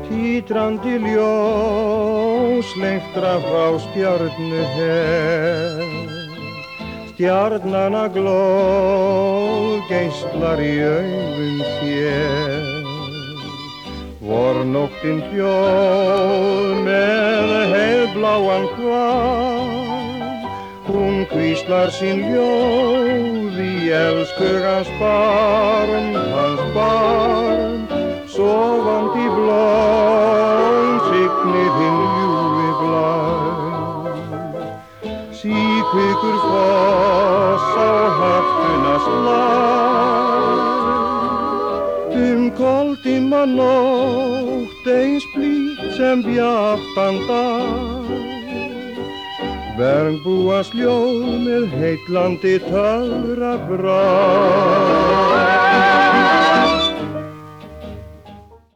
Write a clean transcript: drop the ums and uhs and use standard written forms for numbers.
Titrandi ljós lengtra frá stjörnu her. Stjarnanna glóð geislar í augum þér. Vornóttin hljóð með heiðbláan hval. Hún hvíslar sín ljóð í elskugans barm, sofandi blóm signir hinn ljúfi blæ. Síkvikur foss á höftuna slær. Koldimma nótt eins blítt sem bjartan dag. Bergbúans ljóð með heitlandi töfrabragð.